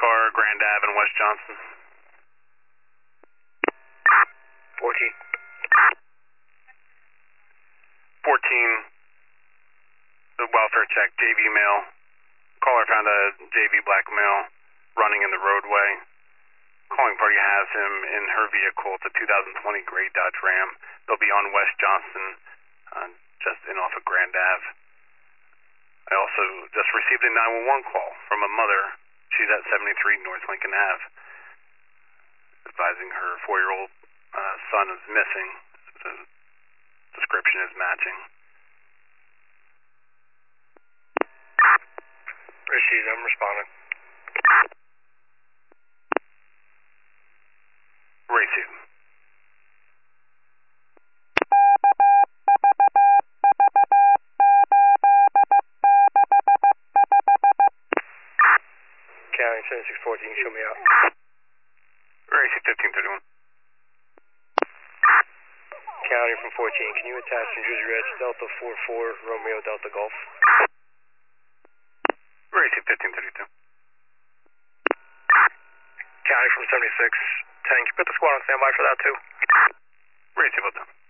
car, Grand Ave and West Johnson. 14. 14, the welfare check, JV male. Caller found a JV black male running in the roadway. Calling party has him in her vehicle. It's a 2020 gray Dodge Ram. They'll be on West Johnson, just in off of Grand Ave. I also just received a 911 call from a mother. She's at 73 North Lincoln Ave, advising her 4-year-old son is missing. The description is matching. Received, I'm responding. Received. County 7614, show me out. Received 1531. County from 14, can you attach New Jersey Reg Delta 44 Romeo Delta Golf? Received 1532. County from 76, 10, can you put the squad on standby for that too? Received, well done.